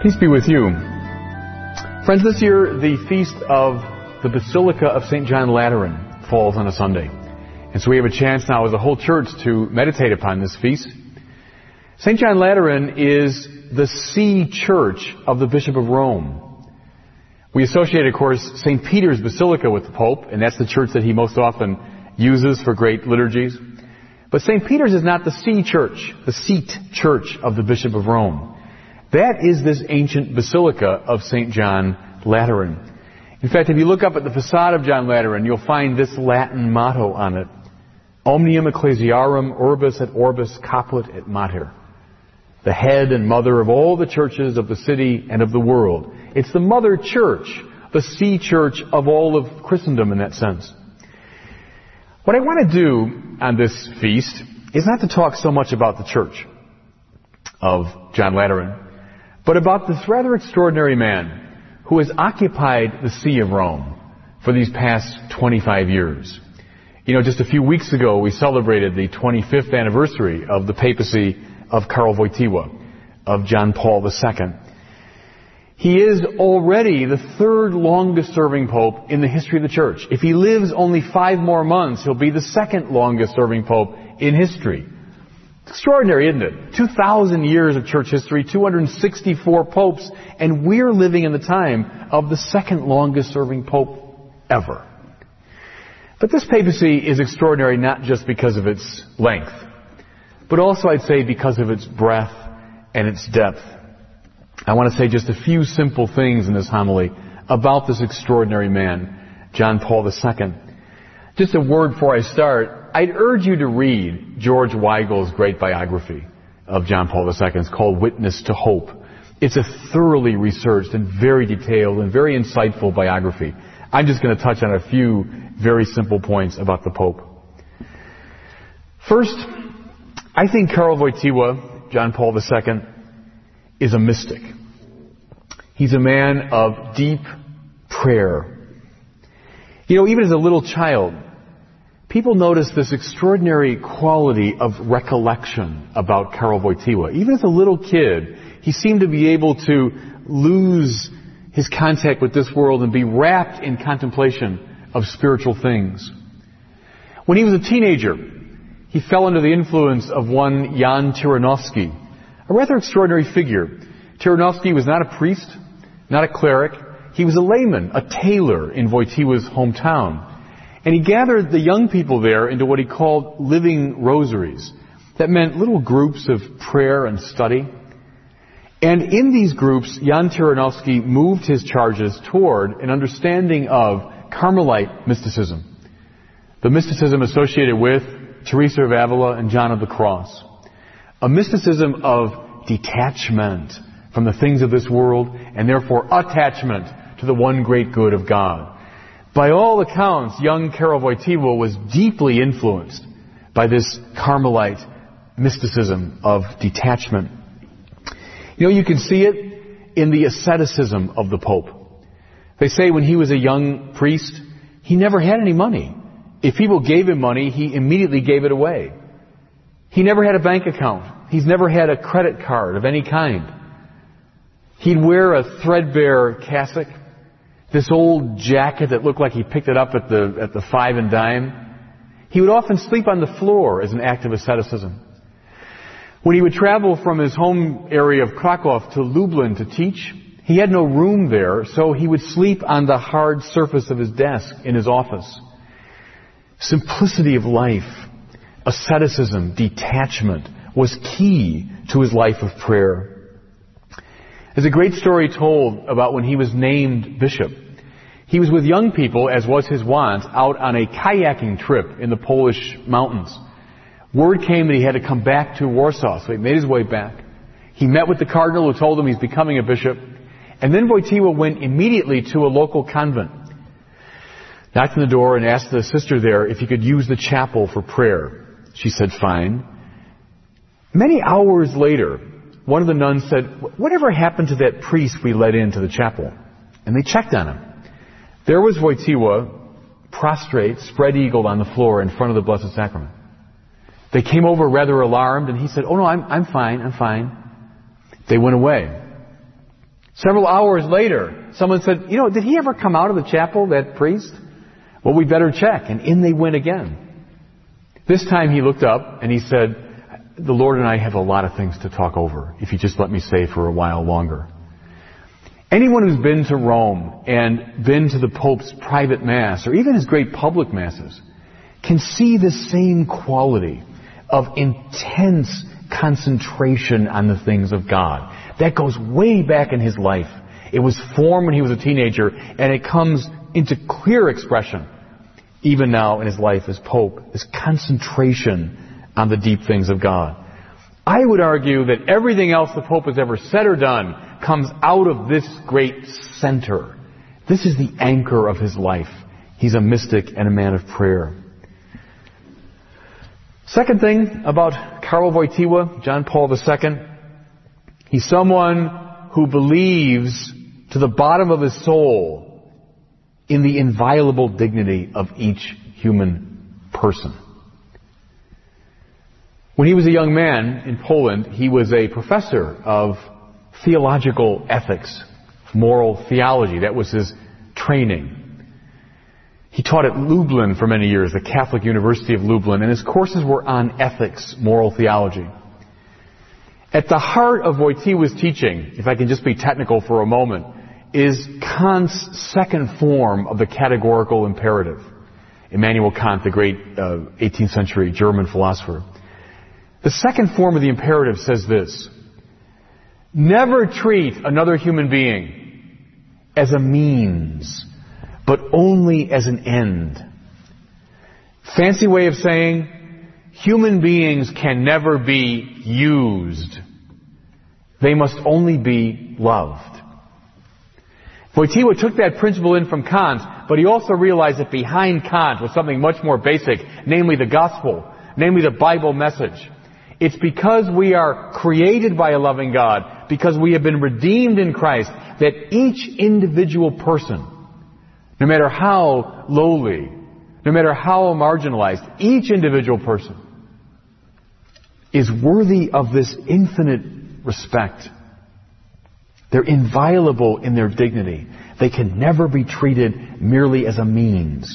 Peace be with you. Friends, this year the feast of the Basilica of St. John Lateran falls on a Sunday. And so we have a chance now as a whole church to meditate upon this feast. St. John Lateran is the see church of the Bishop of Rome. We associate, of course, St. Peter's Basilica with the Pope, and that's the church that he most often uses for great liturgies. But St. Peter's is not the see church, the seat church of the Bishop of Rome. That is this ancient Basilica of St. John Lateran. In fact, if you look up at the facade of John Lateran, you'll find this Latin motto on it: Omnium Ecclesiarum Urbis et Orbis Caput et Mater. The head and mother of all the churches of the city and of the world. It's the mother church, the see church of all of Christendom in that sense. What I want to do on this feast is not to talk so much about the church of John Lateran, but about this rather extraordinary man who has occupied the See of Rome for these past 25 years. You know, just a few weeks ago we celebrated the 25th anniversary of the papacy of Karol Wojtyła, of John Paul II. He is already the third longest serving pope in the history of the church. If he lives only 5 more months, he'll be the second longest serving pope in history. It's extraordinary, isn't it? 2,000 years of church history, 264 popes, and we're living in the time of the second longest serving pope ever. But this papacy is extraordinary not just because of its length, but also, I'd say, because of its breadth and its depth. I want to say just a few simple things in this homily about this extraordinary man, John Paul II. Just a word before I start. I'd urge you to read George Weigel's great biography of John Paul II. It's called Witness to Hope. It's a thoroughly researched and very detailed and very insightful biography. I'm just going to touch on a few very simple points about the Pope. First, I think Karol Wojtyła, John Paul II, is a mystic. He's a man of deep prayer. You know, even as a little child, people noticed this extraordinary quality of recollection about Karol Wojtyła. Even as a little kid, he seemed to be able to lose his contact with this world and be wrapped in contemplation of spiritual things. When he was a teenager, he fell under the influence of one Jan Tyranowski, a rather extraordinary figure. Tyranowski was not a priest, not a cleric. He was a layman, a tailor in Wojtyła's hometown. And he gathered the young people there into what he called living rosaries. That meant little groups of prayer and study. And in these groups, Jan Tyranowski moved his charges toward an understanding of Carmelite mysticism. The mysticism associated with Teresa of Avila and John of the Cross. A mysticism of detachment from the things of this world and therefore attachment to the one great good of God. By all accounts, young Karol Wojtyła was deeply influenced by this Carmelite mysticism of detachment. You know, you can see it in the asceticism of the Pope. They say when he was a young priest, he never had any money. If people gave him money, he immediately gave it away. He never had a bank account. He's never had a credit card of any kind. He'd wear a threadbare cassock, this old jacket that looked like he picked it up at the 5 and dime. He would often sleep on the floor as an act of asceticism. When he would travel from his home area of Krakow to Lublin to teach, he had no room there, so he would sleep on the hard surface of his desk in his office. Simplicity of life, asceticism, detachment was key to his life of prayer. There's a great story told about when he was named bishop. He was with young people, as was his wont, out on a kayaking trip in the Polish mountains. Word came that he had to come back to Warsaw, so he made his way back. He met with the cardinal who told him he's becoming a bishop. And then Wojtyła went immediately to a local convent. Knocked on the door and asked the sister there if he could use the chapel for prayer. She said, fine. Many hours later, one of the nuns said, whatever happened to that priest we let into the chapel? And they checked on him. There was Wojtyła, prostrate, spread-eagled on the floor in front of the Blessed Sacrament. They came over rather alarmed, and he said, oh no, I'm fine. They went away. Several hours later, someone said, did he ever come out of the chapel, that priest? Well, we better check. And in they went again. This time he looked up and he said, the Lord and I have a lot of things to talk over, if you just let me stay for a while longer. Anyone who's been to Rome and been to the Pope's private Mass, or even his great public Masses, can see the same quality of intense concentration on the things of God. That goes way back in his life. It was formed when he was a teenager, and it comes into clear expression even now in his life as Pope, this concentration on the deep things of God. I would argue that everything else the Pope has ever said or done comes out of this great center. This is the anchor of his life. He's a mystic and a man of prayer. Second thing about Karol Wojtyła, John Paul II, he's someone who believes to the bottom of his soul in the inviolable dignity of each human person. When he was a young man in Poland, he was a professor of theological ethics, moral theology. That was his training. He taught at Lublin for many years, the Catholic University of Lublin, and his courses were on ethics, moral theology. At the heart of Wojtyła's teaching, if I can just be technical for a moment, is Kant's second form of the categorical imperative. Immanuel Kant, the great 18th century German philosopher. The second form of the imperative says this: never treat another human being as a means, but only as an end. Fancy way of saying, human beings can never be used. They must only be loved. Wojtyła took that principle in from Kant, but he also realized that behind Kant was something much more basic, namely the gospel, namely the Bible message. It's because we are created by a loving God, because we have been redeemed in Christ, that each individual person, no matter how lowly, no matter how marginalized, each individual person is worthy of this infinite respect. They're inviolable in their dignity. They can never be treated merely as a means.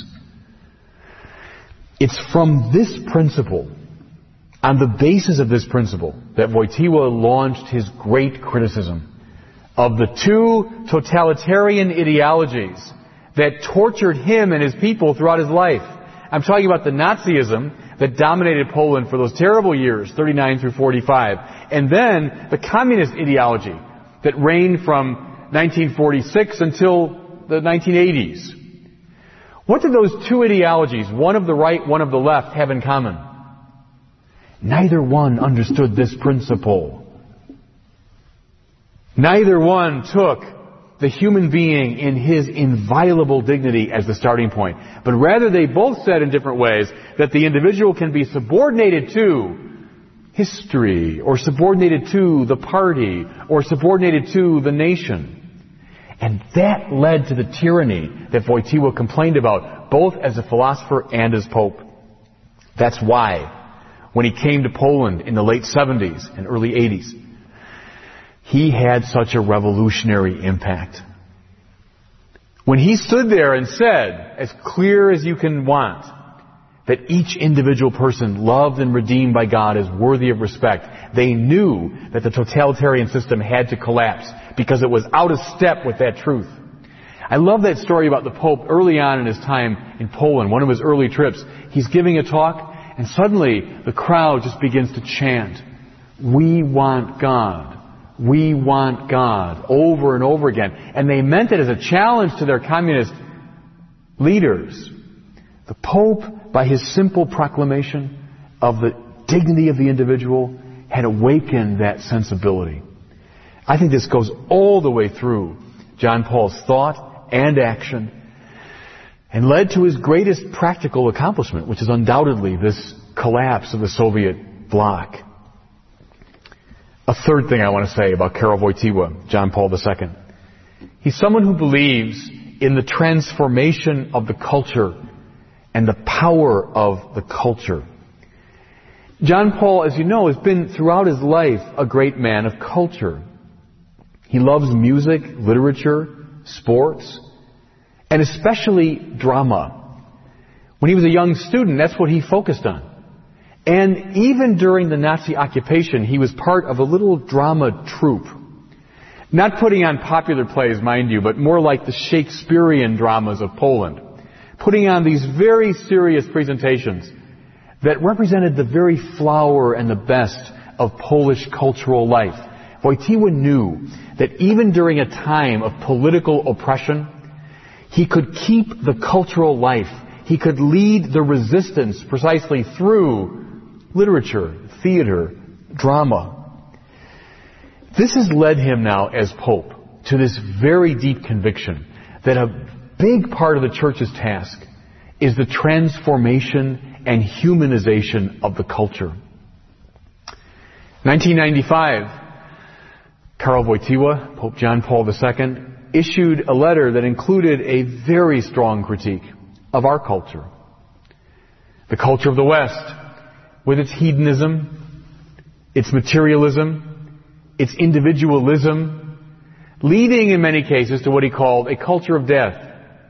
It's from this principle, on the basis of this principle, that Wojtyła launched his great criticism of the two totalitarian ideologies that tortured him and his people throughout his life. I'm talking about the Nazism that dominated Poland for those terrible years, 39 through 45, and then the communist ideology that reigned from 1946 until the 1980s. What did those two ideologies, one of the right, one of the left, have in common? Neither one understood this principle. Neither one took the human being in his inviolable dignity as the starting point. But rather they both said in different ways that the individual can be subordinated to history, or subordinated to the party, or subordinated to the nation. And that led to the tyranny that Wojtyła complained about, both as a philosopher and as Pope. That's why, when he came to Poland in the late 70s and early 80s, he had such a revolutionary impact. When he stood there and said, as clear as you can want, that each individual person loved and redeemed by God is worthy of respect, they knew that the totalitarian system had to collapse because it was out of step with that truth. I love that story about the Pope early on in his time in Poland, one of his early trips. He's giving a talk, and suddenly the crowd just begins to chant, "We want God. We want God," over and over again. And they meant it as a challenge to their communist leaders. The Pope, by his simple proclamation of the dignity of the individual, had awakened that sensibility. I think this goes all the way through John Paul's thought and action, and led to his greatest practical accomplishment, which is undoubtedly this collapse of the Soviet bloc. A third thing I want to say about Karol Wojtyła, John Paul II. He's someone who believes in the transformation of the culture and the power of the culture. John Paul, as you know, has been throughout his life a great man of culture. He loves music, literature, sports, and especially drama. When he was a young student, that's what he focused on. And even during the Nazi occupation, he was part of a little drama troupe. Not putting on popular plays, mind you, but more like the Shakespearean dramas of Poland. Putting on these very serious presentations that represented the very flower and the best of Polish cultural life. Wojtyła knew that even during a time of political oppression, he could keep the cultural life. He could lead the resistance precisely through literature, theater, drama. This has led him now as Pope to this very deep conviction that a big part of the Church's task is the transformation and humanization of the culture. 1995, Karol Wojtyła, Pope John Paul II, issued a letter that included a very strong critique of our culture. The culture of the West, with its hedonism, its materialism, its individualism, leading in many cases to what he called a culture of death,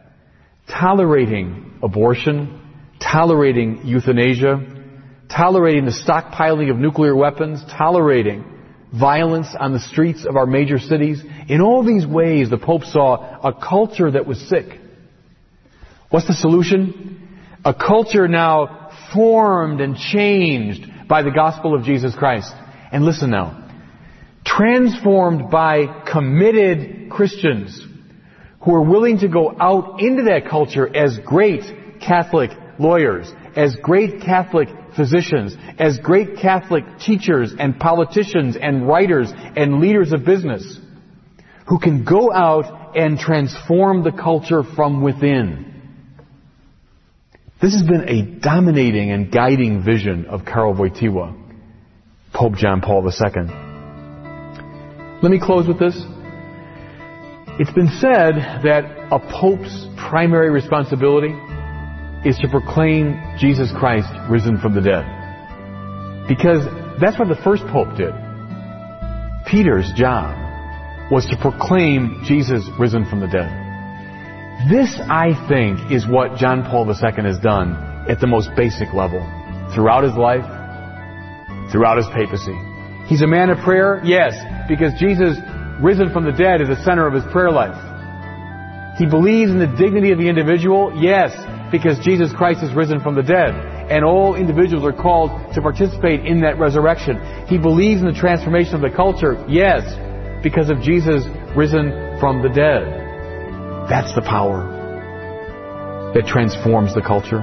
tolerating abortion, tolerating euthanasia, tolerating the stockpiling of nuclear weapons, tolerating violence on the streets of our major cities. In all these ways, the Pope saw a culture that was sick. What's the solution? A culture now formed and changed by the gospel of Jesus Christ. And listen now. Transformed by committed Christians who are willing to go out into that culture as great Catholic lawyers, as great Catholic physicians, as great Catholic teachers and politicians and writers and leaders of business, who can go out and transform the culture from within. This has been a dominating and guiding vision of Karol Wojtyła, Pope John Paul II. Let me close with this. It's been said that a pope's primary responsibility is to proclaim Jesus Christ risen from the dead. Because that's what the first pope did. Peter's job was to proclaim Jesus risen from the dead. This, I think, is what John Paul II has done at the most basic level throughout his life, throughout his papacy. He's a man of prayer, yes, because Jesus risen from the dead is the center of his prayer life. He believes in the dignity of the individual, yes, because Jesus Christ is risen from the dead. And all individuals are called to participate in that resurrection. He believes in the transformation of the culture, yes, because of Jesus risen from the dead. That's the power that transforms the culture.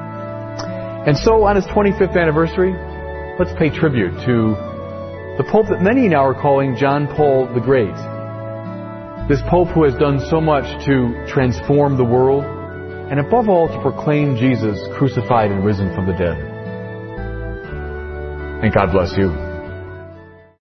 And so on his 25th anniversary, let's pay tribute to the Pope that many now are calling John Paul the Great. This Pope who has done so much to transform the world, and above all to proclaim Jesus crucified and risen from the dead. And God bless you.